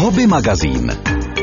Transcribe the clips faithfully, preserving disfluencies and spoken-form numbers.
Hobby magazín.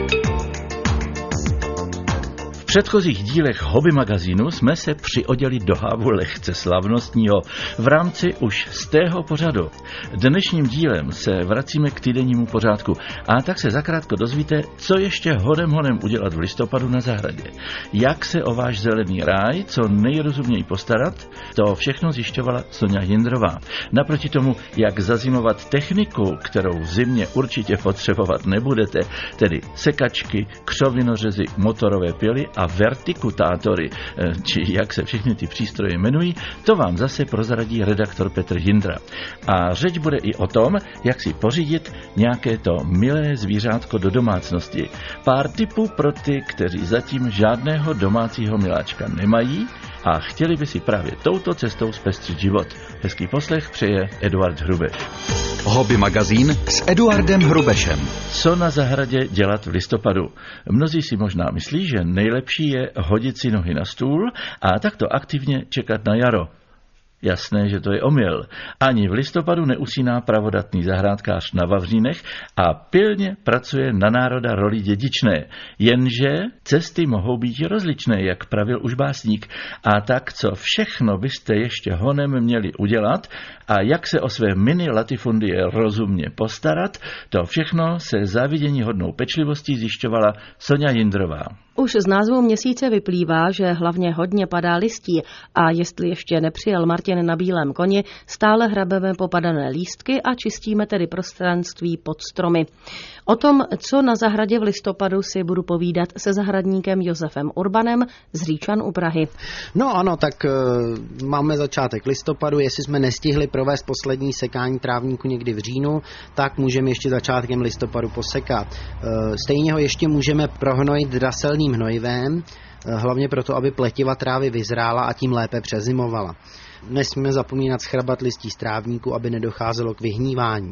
V předchozích dílech Hobby magazínu jsme se přioděli do hávu lehce slavnostního v rámci už stého pořadu. Dnešním dílem se vracíme k týdennímu pořádku a tak se zakrátko dozvíte, co ještě hodem honem udělat v listopadu na zahradě. Jak se o váš zelený ráj co nejrozumněji postarat, to všechno zjišťovala Soňa Jindrová. Naproti tomu, jak zazimovat techniku, kterou v zimě určitě potřebovat nebudete, tedy sekačky, křovinořezy, motorové pily a vertikutátory, či jak se všechny ty přístroje jmenují, to vám zase prozradí redaktor Petr Jindra. A řeč bude i o tom, jak si pořídit nějaké to milé zvířátko do domácnosti. Pár tipů pro ty, kteří zatím žádného domácího miláčka nemají a chtěli by si právě touto cestou zpestřit život. Hezký poslech přeje Eduard Hrubeš. Hobby magazín s Eduardem Hrubešem. Co na zahradě dělat v listopadu? Mnozí si možná myslí, že nejlepší je hodit si nohy na stůl a takto aktivně čekat na jaro. Jasné, že to je omyl. Ani v listopadu neusíná pravodatný zahrádkář na vavřínech a pilně pracuje na národa roli dědičné. Jenže cesty mohou být rozličné, jak pravil už básník. A tak, co všechno byste ještě honem měli udělat a jak se o své mini latifundie rozumně postarat, to všechno se závidění hodnou pečlivostí zjišťovala Soňa Jindrová. Už z názvu měsíce vyplývá, že hlavně hodně padá listí a jestli ještě nepřijel Martin na bílém koni, stále hrabeme popadané lístky a čistíme tedy prostranství pod stromy. O tom, co na zahradě v listopadu, si budu povídat se zahradníkem Josefem Urbanem z Říčan u Prahy. No ano, tak uh, máme začátek listopadu, jestli jsme nestihli provést poslední sekání trávníku někdy v říjnu, tak můžeme ještě začátkem listopadu posekat. Uh, stejně ho ještě můžeme prohnojit draselným hnojivem, hlavně proto, aby pletiva trávy vyzrála a tím lépe přezimovala. Nesmíme zapomínat schrabat listí z trávníku, aby nedocházelo k vyhnívání.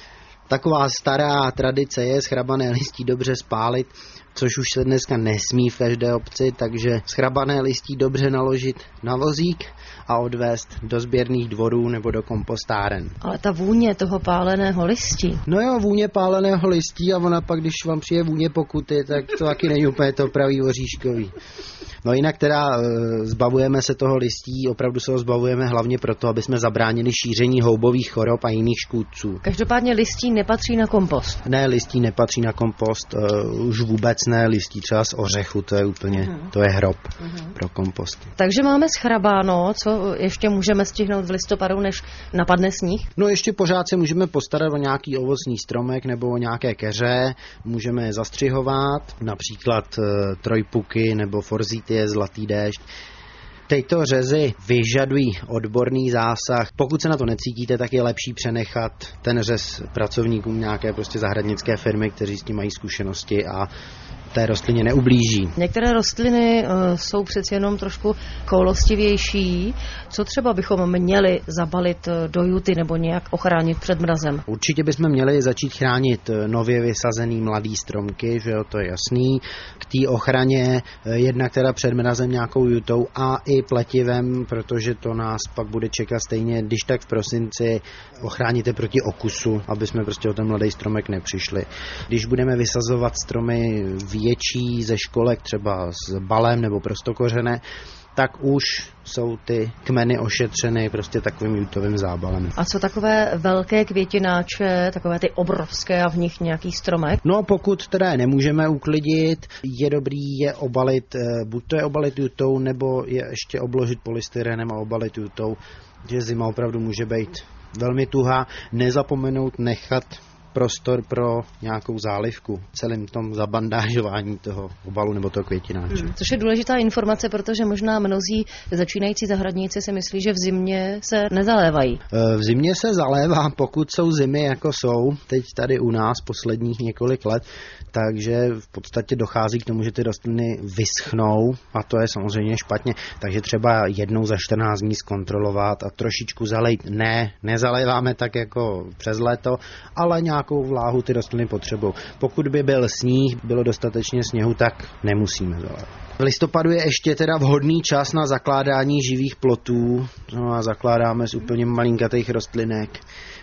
Taková stará tradice je schrabané listí dobře spálit, což už se dneska nesmí v každé obci, takže schrabané listí dobře naložit na vozík a odvést do sběrných dvorů nebo do kompostáren. Ale ta vůně toho páleného listí. No jo, vůně páleného listí a ona pak, když vám přijde vůně pokuty, tak to taky není úplně to pravý oříškový. No jinak teda zbavujeme se toho listí, opravdu se ho zbavujeme hlavně proto, aby jsme zabránili šíření houbových chorob a jiných škůdců. Každopádně listí nepatří na kompost. Ne, listí nepatří na kompost, uh, už vůbec ne, listí třeba z ořechu, to je úplně, uh-huh. to je hrob uh-huh. pro kompost. Takže máme schrabáno, co ještě můžeme stihnout v listopadu, než napadne sníh? No ještě pořád se můžeme postarat o nějaký ovocný stromek nebo o nějaké keře, můžeme je zastřihovat, například uh, trojpuky nebo forzítie, zlatý déšť. Tyto řezy vyžadují odborný zásah. Pokud se na to necítíte, tak je lepší přenechat ten řez pracovníkům nějaké prostě zahradnické firmy, kteří s tím mají zkušenosti a té rostlině neublíží. Některé rostliny uh, jsou přeci jenom trošku koulostivější. Co třeba bychom měli zabalit do juty nebo nějak ochránit před mrazem? Určitě bychom měli začít chránit nově vysazený mladý stromky, že jo, to je jasný. K té ochraně jednak teda před mrazem nějakou jutou a i pletivem, protože to nás pak bude čekat stejně, když tak v prosinci ochráníte proti okusu, aby jsme prostě o ten mladý stromek nepřišli. Když budeme vysazovat stromy větší ze školek, třeba s balem nebo prostokořené, tak už jsou ty kmeny ošetřeny prostě takovým jutovým zábalem. A co takové velké květináče, takové ty obrovské a v nich nějaký stromek? No pokud teda je nemůžeme uklidit, je dobrý je obalit, buď to je obalit jutou, nebo je ještě obložit polystyrenem a obalit jutou, že zima opravdu může být velmi tuhá. Nezapomenout nechat prostor pro nějakou zálivku celým tom zabandážování toho obalu nebo toho květináče. Hmm, což je důležitá informace, protože možná mnozí začínající zahradníci si myslí, že v zimě se nezalévají. V zimě se zalévá, pokud jsou zimy jako jsou, teď tady u nás posledních několik let, takže v podstatě dochází k tomu, že ty rostliny vyschnou a to je samozřejmě špatně, takže třeba jednou za čtrnáct dní zkontrolovat a trošičku zalejt. Ne, nezaléváme tak jako přes léto, ale nějakou vláhu ty rostliny potřebují. Pokud by byl sníh, bylo dostatečně sněhu, tak nemusíme zalévat. V listopadu je ještě teda vhodný čas na zakládání živých plotů. No a zakládáme z úplně malinkatých rostlinek.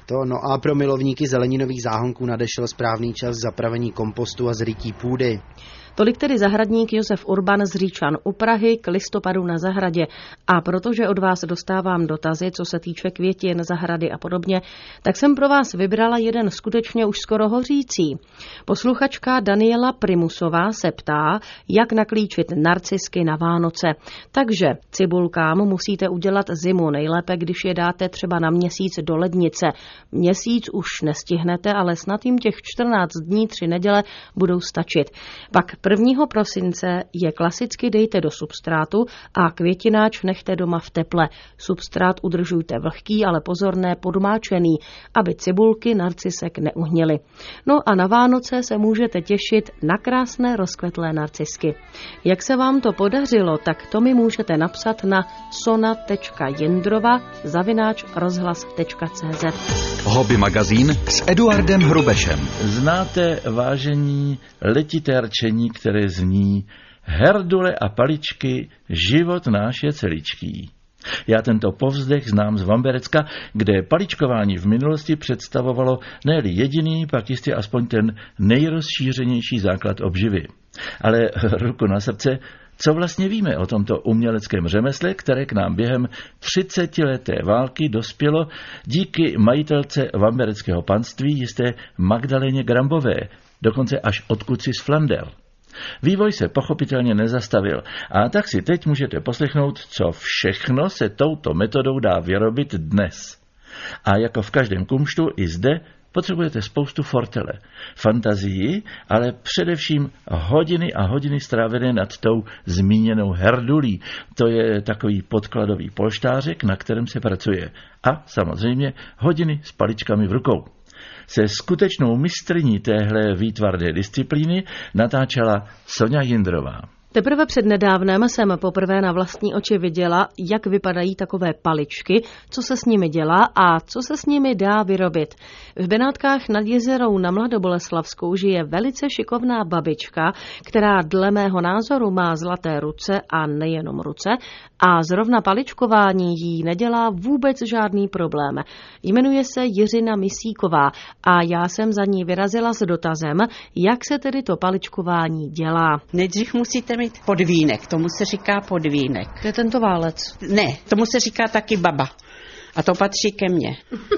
To, no a pro milovníky zeleninových záhonků nadešel správný čas zapravení kompostu a zrytí půdy. Tolik tedy zahradník Josef Urban z Říčan u Prahy k listopadu na zahradě. A protože od vás dostávám dotazy, co se týče květin, zahrady a podobně, tak jsem pro vás vybrala jeden skutečně už skoro hořící. Posluchačka Daniela Primusová se ptá, jak naklíčit narcisky na Vánoce. Takže cibulkám musíte udělat zimu, nejlépe, když je dáte třeba na měsíc do lednice. Měsíc už nestihnete, ale snad jim těch čtrnáct dní, tři neděle budou stačit. Pak prvního prosince je klasicky dejte do substrátu a květináč nechte doma v teple. Substrát udržujte vlhký, ale pozor, ne podmáčený, aby cibulky narcisek neuhnily. No a na Vánoce se můžete těšit na krásné rozkvetlé narcisky. Jak se vám to podařilo, tak to mi můžete napsat na sona tečka jindrova zavináč rozhlas tečka cé zet. Hobby magazín s Eduardem Hrubešem. Znáte, vážení, letité rčení, které zní: herdule a paličky, život náš je celičký. Já tento povzdech znám z Vamberecka, kde paličkování v minulosti představovalo ne-li jediný, pak jistě aspoň ten nejrozšířenější základ obživy. Ale ruku na srdce, co vlastně víme o tomto uměleckém řemesle, které k nám během třicetileté války dospělo díky majitelce vambereckého panství jisté Magdaléně Grambové, dokonce až odkud si z Flandel. Vývoj se pochopitelně nezastavil a tak si teď můžete poslechnout, co všechno se touto metodou dá vyrobit dnes. A jako v každém kumštu i zde potřebujete spoustu fortele, fantazii, ale především hodiny a hodiny strávené nad tou zmíněnou herdulí. To je takový podkladový polštářek, na kterém se pracuje. A samozřejmě hodiny s paličkami v rukou. Se skutečnou mistryní téhle výtvarné disciplíny natáčela Soňa Jindrová. Teprve přednedávnem jsem poprvé na vlastní oči viděla, jak vypadají takové paličky, co se s nimi dělá a co se s nimi dá vyrobit. V Benátkách nad Jizerou na Mladoboleslavskou žije velice šikovná babička, která dle mého názoru má zlaté ruce a nejenom ruce a zrovna paličkování jí nedělá vůbec žádný problém. Jmenuje se Jiřina Misíková a já jsem za ní vyrazila s dotazem, jak se tedy to paličkování dělá. Nejdřív musíte mít podvínek, tomu se říká podvínek. To je tento válec? Ne, tomu se říká taky baba. A to patří ke mně.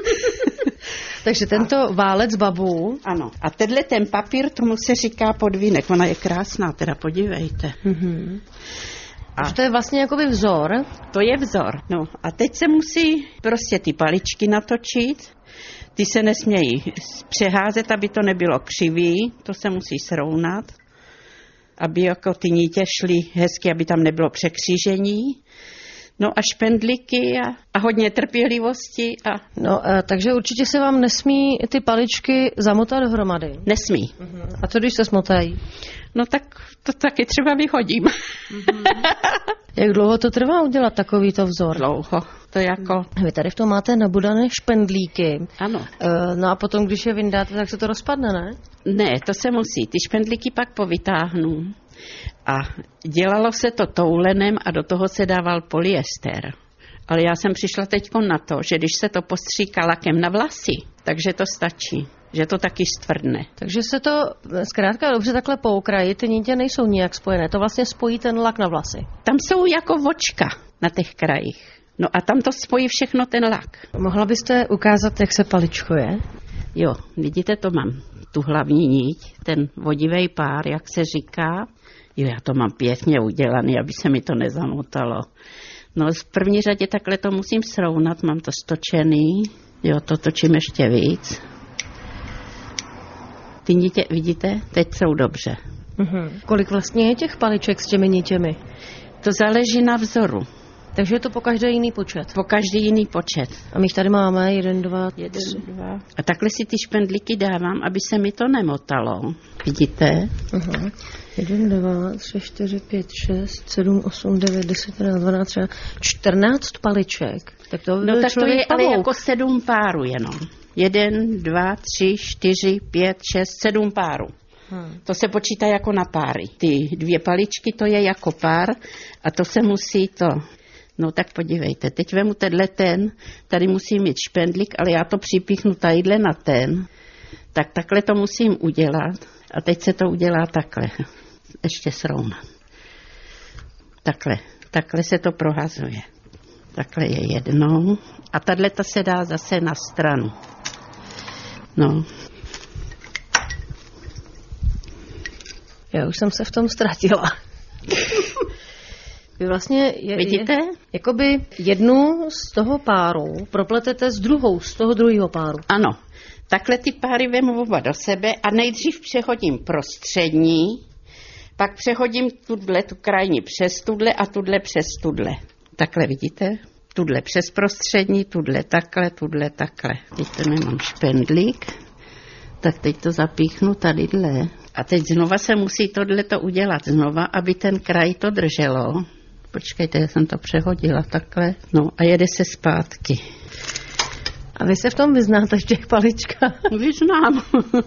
Takže tento válec babů. Ano. A tenhle ten papír, tomu se říká podvínek. Ona je krásná, teda podívejte. Mm-hmm. A to je vlastně jakoby vzor? To je vzor. No a teď se musí prostě ty paličky natočit. Ty se nesmějí přeházet, aby to nebylo křivý. To se musí srovnat, aby jako ty nítě šly hezky, aby tam nebylo překřížení. No a špendlíky a, a hodně trpělivosti. A... No, a, takže určitě se vám nesmí ty paličky zamotat dohromady. Nesmí. Uh-huh. A co když se smotají? No tak to taky třeba vyhodím. Uh-huh. Jak dlouho to trvá udělat takovýto vzor? Dlouho. To jako... Vy tady v tom máte nabudané špendlíky. Ano. E, no a potom, když je vyndáte, tak se to rozpadne, ne? Ne, to se musí. Ty špendlíky pak povytáhnu. A dělalo se to toulenem a do toho se dával polyester. Ale já jsem přišla teďko na to, že když se to postříká lakem na vlasy, takže to stačí, že to taky stvrdne. Takže se to zkrátka dobře takhle po okraji, ty nitě nejsou nijak spojené, to vlastně spojí ten lak na vlasy. Tam jsou jako vočka na těch krajích. No a tam to spojí všechno ten lak. Mohla byste ukázat, jak se paličkuje? Jo, vidíte, to mám tu hlavní niť, ten vodivej pár, jak se říká. Jo, já to mám pěkně udělaný, aby se mi to nezamotalo. No v první řadě takhle to musím srovnat, mám to stočený. Jo, to točím ještě víc. Ty nitě, vidíte, teď jsou dobře. Uh-huh. Kolik vlastně je těch paliček s těmi nitěmi? To záleží na vzoru. Takže je to po každý jiný počet? Po každý jiný počet. A my jich tady máme jeden, dva, jeden, dva. A takhle si ty špendlíky dávám, aby se mi to nemotalo. Vidíte? Uh-huh. Jeden, dva, tři, čtyři, pět, šest, sedm, osm, devět, deset, dvanáct, třináct, čtrnáct paliček. Tak to no tak to je ale jako sedm párů jenom. Jeden, dva, tři, čtyři, pět, šest, sedm párů. Hmm. To se počítá jako na páry. Ty dvě paličky, to je jako pár a to se musí to No tak podívejte, teď vemu tenhle ten, tady musím mít špendlík, ale já to připíchnu tadyhle na ten, tak takhle to musím udělat a teď se to udělá takhle, ještě srovnat. Takhle, takhle se to prohazuje. Takhle je jednou a tadyhleta se dá zase na stranu. No. Já už jsem se v tom ztratila. Vy vlastně je, vidíte? Je, jakoby jednu z toho páru propletete s druhou, z toho druhého páru. Ano, takhle ty páry vemu oba do sebe a nejdřív přehodím prostřední, pak přehodím tudle, tu krajní přes tudle a tudle přes tudle. Takhle vidíte? Tudle přes prostřední, tudle takhle, tudle takhle. Teď to nemám špendlík, tak teď to zapíchnu tadyhle. A teď znova se musí tohleto udělat znova, aby ten kraj to drželo. Počkejte, já jsem to přehodila takhle. No a jede se zpátky. A vy se v tom vyznáte v těch paličkách? Vyznám.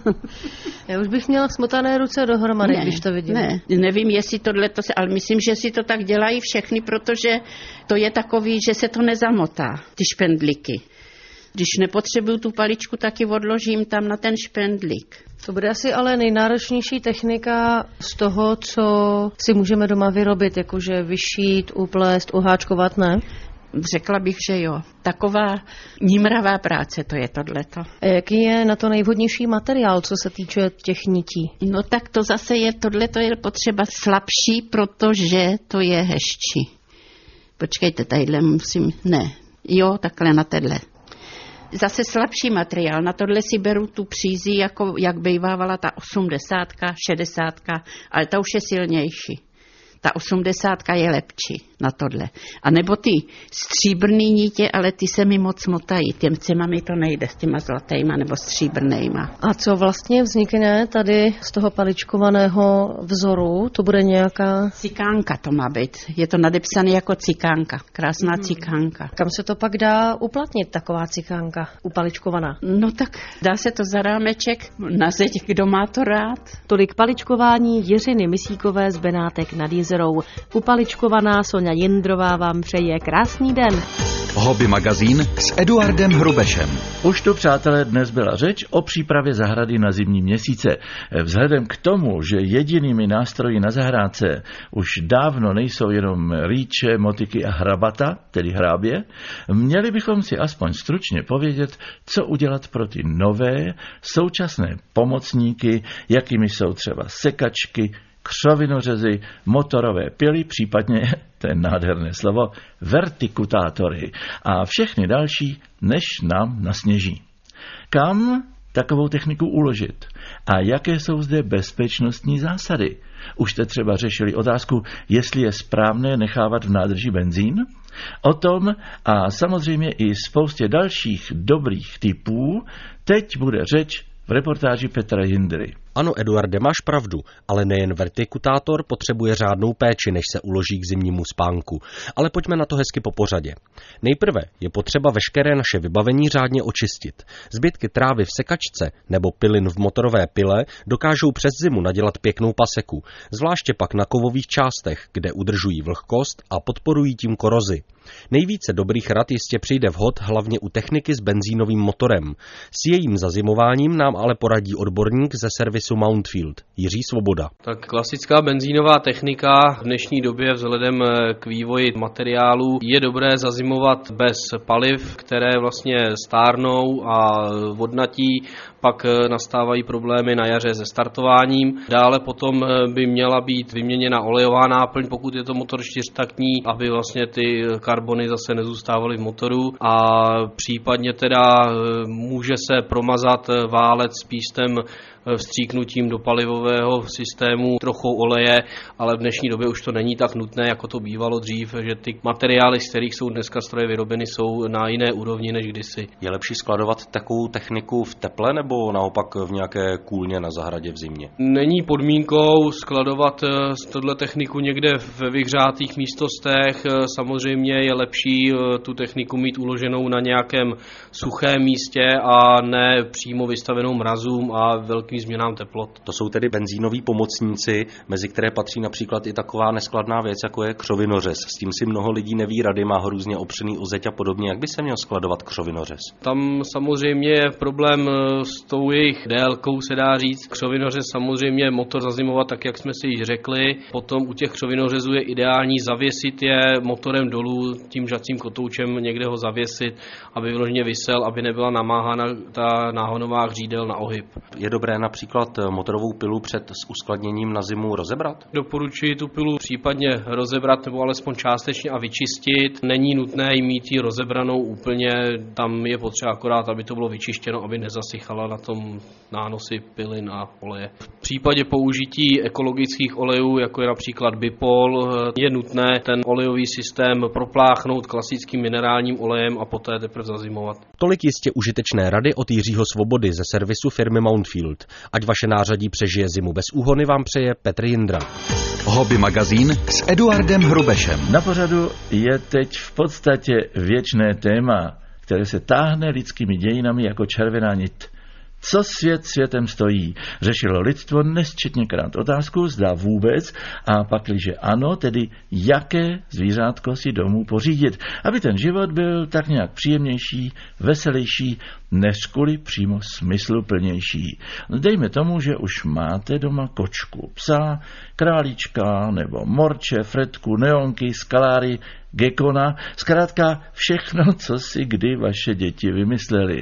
Já už bych měla smotané ruce dohromady, ne, když to vidím. Ne, nevím, jestli tohleto se, ale myslím, že si to tak dělají všechny, protože to je takový, že se to nezamotá, ty špendlíky. Když nepotřebuju tu paličku, tak ji odložím tam na ten špendlík. To bude asi ale nejnáročnější technika z toho, co si můžeme doma vyrobit, jakože vyšít, uplést, uháčkovat, ne? Řekla bych, že jo. Taková nímravá práce to je tohleto. A jaký je na to nejvhodnější materiál, co se týče těch nití? No tak to zase je, tohleto je potřeba slabší, protože to je hezčí. Počkejte, tadyhle musím, ne, jo, takhle na tenhle. Zase slabší materiál, na tohle si beru tu přízí, jako jak bývávala ta osmdesátka, šedesátka, ale ta už je silnější. Ta osmdesátka je lepší na tohle. A nebo ty stříbrný nítě, ale ty se mi moc motají. Těmcema mi to nejde s těma zlatýma nebo stříbrnejma. A co vlastně vznikne tady z toho paličkovaného vzoru? To bude nějaká... Cikánka to má být. Je to nadepsané jako cikánka. Krásná hmm. cikánka. Kam se to pak dá uplatnit, taková cikánka upaličkovaná? No tak dá se to za rámeček na zeď, kdo má to rád. Tolik paličkování Jiřiny Misíkové z Benátek nad Jizerou. Upaličkovaná Soňa Jindrová vám přeje krásný den. Hobby magazín s Eduardem Hrubešem. Už tu, přátelé, dnes byla řeč o přípravě zahrady na zimní měsíce. Vzhledem k tomu, že jedinými nástroji na zahrádce už dávno nejsou jenom rýče, motiky a hrabata, tedy hrábě, měli bychom si aspoň stručně povědět, co udělat pro ty nové, současné pomocníky, jakými jsou třeba sekačky, křovinořezy, motorové pily, případně, to je nádherné slovo, vertikutátory a všechny další, než nám nasněží. Kam takovou techniku uložit? A jaké jsou zde bezpečnostní zásady? Už jste třeba řešili otázku, jestli je správné nechávat v nádrži benzín? O tom a samozřejmě i spoustě dalších dobrých tipů teď bude řeč v reportáži Petra Jindry. Ano, Eduarde, máš pravdu, ale nejen vertikutátor potřebuje řádnou péči, než se uloží k zimnímu spánku. Ale pojďme na to hezky po pořadě. Nejprve je potřeba veškeré naše vybavení řádně očistit. Zbytky trávy v sekačce nebo pilin v motorové pile dokážou přes zimu nadělat pěknou paseku, zvláště pak na kovových částech, kde udržují vlhkost a podporují tím korozi. Nejvíce dobrých rad jistě přijde vhod hlavně u techniky s benzínovým motorem. S jejím zazimováním nám ale poradí odborník ze servisu Mountfield, Jiří Svoboda. Tak klasická benzínová technika v dnešní době vzhledem k vývoji materiálů je dobré zazimovat bez paliv, které vlastně stárnou a vodnatí, pak nastávají problémy na jaře se startováním. Dále potom by měla být vyměněna olejová náplň, pokud je to motor čtyřtaktní, aby vlastně ty karbony zase nezůstávaly v motoru a případně teda může se promazat válec s pístem vstříknutím do palivového systému trochou oleje, ale v dnešní době už to není tak nutné, jako to bývalo dřív, že ty materiály, z kterých jsou dneska stroje vyrobeny, jsou na jiné úrovni než kdysi. Je lepší skladovat takovou techniku v teple nebo naopak v nějaké kůlně na zahradě v zimě? Není podmínkou skladovat tuhle techniku někde ve vyhřátých místnostech. Samozřejmě je lepší tu techniku mít uloženou na nějakém suchém místě a ne přímo vystavenou mrazům a velkým změnám teplot. To jsou tedy benzínoví pomocníci, mezi které patří například i taková neskladná věc, jako je křovinořez. S tím si mnoho lidí neví rady, má ho různě opřený o zeď a podobně. Jak by se měl skladovat křovinořez? Tam samozřejmě je problém s tou jejich délkou, se dá říct. Křovinořez samozřejmě motor zazimovat, tak jak jsme si již řekli. Potom u těch křovinořezů je ideální zavěsit je motorem dolů, tím žacím kotoučem někde ho zavěsit, aby vyloženě visel, aby nebyla namáhána ta náhonová hřídel na ohyb. Je dobré například motorovou pilu před uskladněním na zimu rozebrat? Doporučuji tu pilu případně rozebrat nebo alespoň částečně a vyčistit. Není nutné jí mít ji rozebranou úplně, tam je potřeba akorát, aby to bylo vyčištěno, aby nezasychala na tom nánosy pilin a oleje. V případě použití ekologických olejů, jako je například Bipol, je nutné ten olejový systém propláchnout klasickým minerálním olejem a poté teprve zazimovat. Tolik jistě užitečné rady od Jiřího Svobody ze servisu firmy Mountfield. Ať vaše nářadí přežije zimu bez úhony, vám přeje Petr Jindra. Hobby magazín s Eduardem Hrubešem. Na pořadu je teď v podstatě věčné téma, které se táhne lidskými dějinami jako červená nit. Co svět světem stojí? Řešilo lidstvo nesčetněkrát otázku, zda vůbec, a pakliže ano, tedy jaké zvířátko si domů pořídit, aby ten život byl tak nějak příjemnější, veselější, než kvůli přímo smysluplnější. Dejme tomu, že už máte doma kočku, psa, králíčka nebo morče, fretku, neonky, skaláry, gekona, zkrátka všechno, co si kdy vaše děti vymysleli.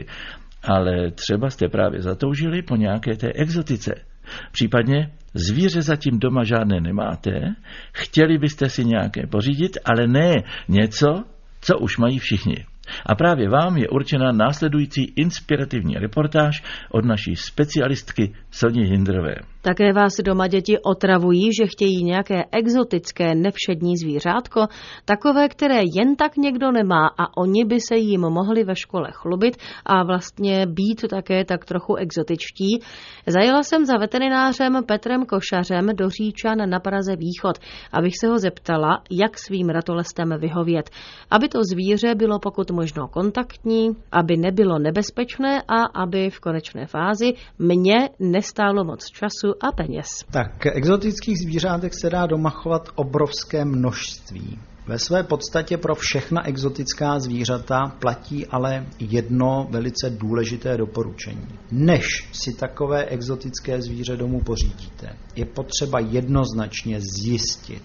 Ale třeba jste právě zatoužili po nějaké té exotice. Případně zvíře zatím doma žádné nemáte, chtěli byste si nějaké pořídit, ale ne něco, co už mají všichni. A právě vám je určena následující inspirativní reportáž od naší specialistky Soni Hindrové. Také vás doma děti otravují, že chtějí nějaké exotické nevšední zvířátko, takové, které jen tak někdo nemá a oni by se jim mohli ve škole chlubit a vlastně být také tak trochu exotičtí. Zajela jsem za veterinářem Petrem Košařem do Říčan na Praze Východ, abych se ho zeptala, jak svým ratolestem vyhovět, aby to zvíře bylo pokud možno kontaktní, aby nebylo nebezpečné a aby v konečné fázi mě nestálo moc času a peněz. Tak exotických zvířátek se dá doma chovat obrovské množství. Ve své podstatě pro všechna exotická zvířata platí ale jedno velice důležité doporučení. Než si takové exotické zvíře domů pořídíte, je potřeba jednoznačně zjistit,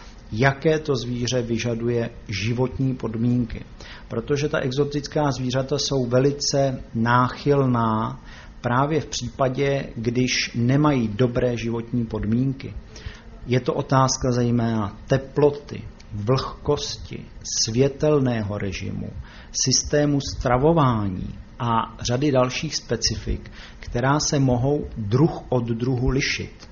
jaké to zvíře vyžaduje životní podmínky. Protože ta exotická zvířata jsou velice náchylná právě v případě, když nemají dobré životní podmínky. Je to otázka zejména teploty, vlhkosti, světelného režimu, systému stravování a řady dalších specifik, která se mohou druh od druhu lišit.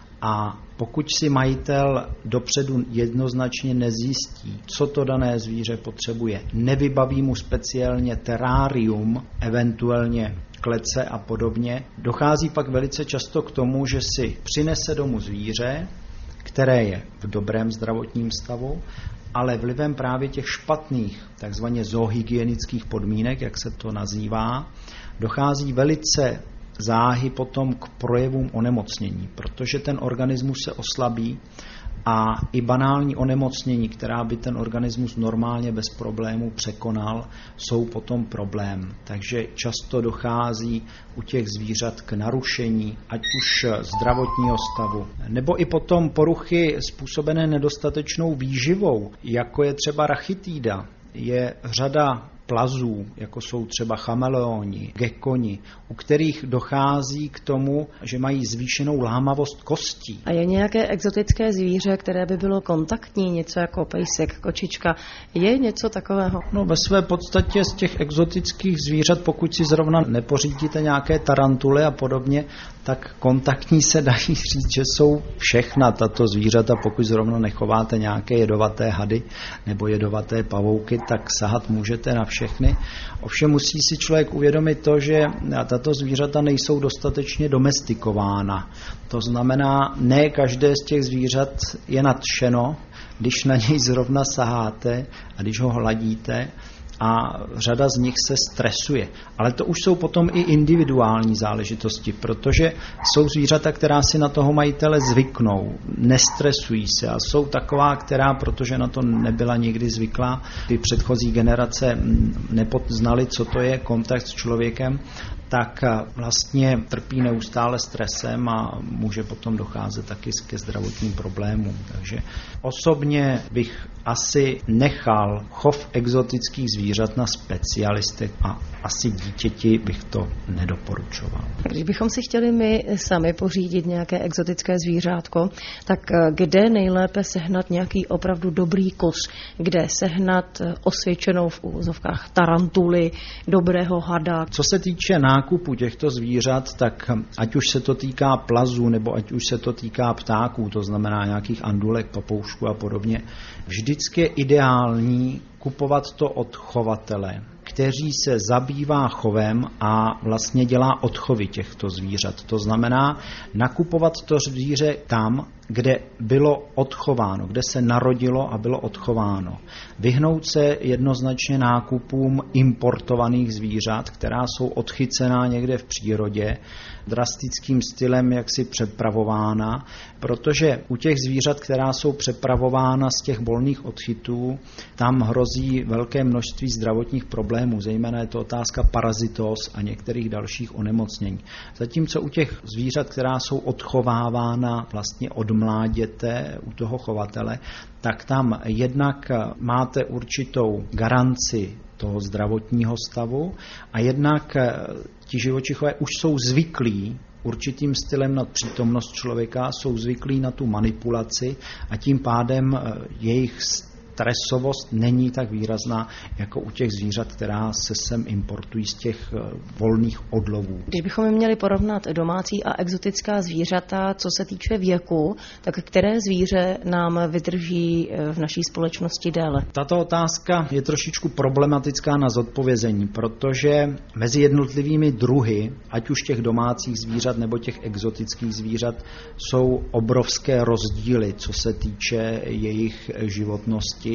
A pokud si majitel dopředu jednoznačně nezjistí, co to dané zvíře potřebuje, nevybaví mu speciálně terárium, eventuálně klece a podobně, dochází pak velice často k tomu, že si přinese domů zvíře, které je v dobrém zdravotním stavu, ale vlivem právě těch špatných, takzvaně zoohygienických podmínek, jak se to nazývá, dochází velice záhy potom k projevům onemocnění, protože ten organismus se oslabí a i banální onemocnění, která by ten organismus normálně bez problémů překonal, jsou potom problém. Takže často dochází u těch zvířat k narušení, ať už zdravotního stavu, nebo i potom poruchy způsobené nedostatečnou výživou, jako je třeba rachitída. Je řada plazů, jako jsou třeba chameleoni, gekoni, u kterých dochází k tomu, že mají zvýšenou lámavost kostí. A je nějaké exotické zvíře, které by bylo kontaktní, něco jako pejsek, kočička? Je něco takového? No ve své podstatě z těch exotických zvířat, pokud si zrovna nepořídíte nějaké tarantuly a podobně, tak kontaktní se dají říct, že jsou všechna tato zvířata, pokud zrovna nechováte nějaké jedovaté hady nebo jedovaté pavouky, tak sahat můžete na všechny. Ovšem musí si člověk uvědomit to, že tato zvířata nejsou dostatečně domestikována. To znamená, ne každé z těch zvířat je nadšeno, když na něj zrovna saháte a když ho hladíte, a řada z nich se stresuje. Ale to už jsou potom i individuální záležitosti, protože jsou zvířata, která si na toho majitele zvyknou, nestresují se a jsou taková, která, protože na to nebyla nikdy zvyklá, ty předchozí generace nepoznali, co to je kontakt s člověkem, tak vlastně trpí neustále stresem a může potom docházet taky ke zdravotním problémům. Takže osobně bych asi nechal chov exotických zvířat na specialistech a asi dítěti bych to nedoporučoval. Když bychom si chtěli my sami pořídit nějaké exotické zvířátko, tak kde nejlépe sehnat nějaký opravdu dobrý kus? Kde sehnat osvědčenou v úvozovkách tarantuly, dobrého hada? Co se týče nákupu těchto zvířat, tak ať už se to týká plazů, nebo ať už se to týká ptáků, to znamená nějakých andulek, papoušků a podobně, vždycky je ideální kupovat to od chovatele, kteří se zabývá chovem a vlastně dělá odchovy těchto zvířat. To znamená nakupovat to zvíře tam, kde bylo odchováno, kde se narodilo a bylo odchováno. Vyhnout se jednoznačně nákupům importovaných zvířat, která jsou odchycená někde v přírodě, drastickým stylem jaksi přepravována, protože u těch zvířat, která jsou přepravována z těch volných odchytů, tam hrozí velké množství zdravotních problémů, zejména je to otázka parazitóz a některých dalších onemocnění. Zatímco u těch zvířat, která jsou odchovávána vlastně od mláděte u toho chovatele, tak tam jednak máte určitou garanci toho zdravotního stavu a jednak ti živočichové už jsou zvyklí určitým stylem na přítomnost člověka, jsou zvyklí na tu manipulaci a tím pádem jejich stresovost není tak výrazná jako u těch zvířat, která se sem importují z těch volných odlovů. Když bychom měli porovnat domácí a exotická zvířata, co se týče věku, tak které zvíře nám vydrží v naší společnosti déle? Tato otázka je trošičku problematická na zodpovězení, protože mezi jednotlivými druhy, ať už těch domácích zvířat nebo těch exotických zvířat, jsou obrovské rozdíly, co se týče jejich životnosti.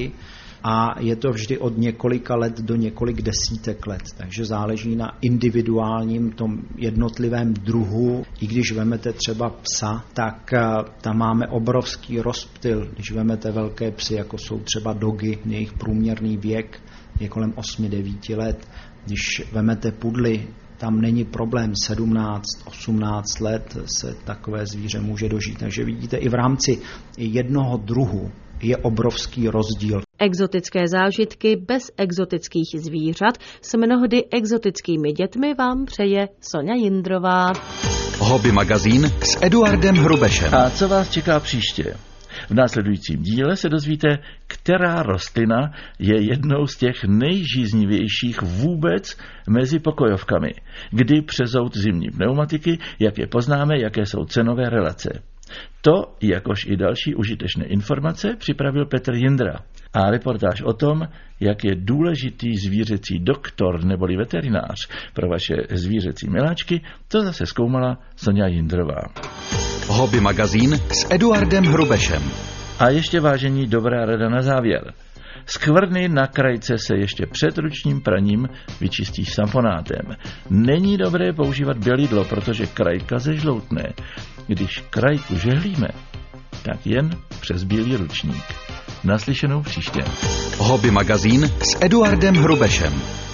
A je to vždy od několika let do několik desítek let, takže záleží na individuálním tom jednotlivém druhu. I když vemete třeba psa, tak tam máme obrovský rozptyl. Když vemete velké psy, jako jsou třeba dogy, jejich průměrný věk je kolem osm devět let. Když vemete pudly, tam není problém, sedmnáct osmnáct let se takové zvíře může dožít. Takže vidíte, i v rámci jednoho druhu je obrovský rozdíl. Exotické zážitky bez exotických zvířat s mnohdy exotickými dětmi vám přeje Soňa Jindrová. Hobby magazín s Eduardem Hrubešem. A co vás čeká příště? V následujícím díle se dozvíte, která rostlina je jednou z těch nejžíznivějších vůbec mezi pokojovkami, kdy přezout zimní pneumatiky, jak je poznáme, jaké jsou cenové relace. To, jakož i další užitečné informace, připravil Petr Jindra. A reportáž o tom, jak je důležitý zvířecí doktor neboli veterinář pro vaše zvířecí miláčky, to zase zkoumala Soňa Jindrová. Hobby magazín s Eduardem Hrubešem. A ještě, vážení, dobrá rada na závěr. Skvrny na krajce se ještě před ručním praním vyčistí šamponátem. Není dobré používat bělidlo, protože krajka zežloutne. Když krajku žehlíme, tak jen přes bílý ručník. Naslyšenou příště. Hobby magazín s Eduardem Hrubešem.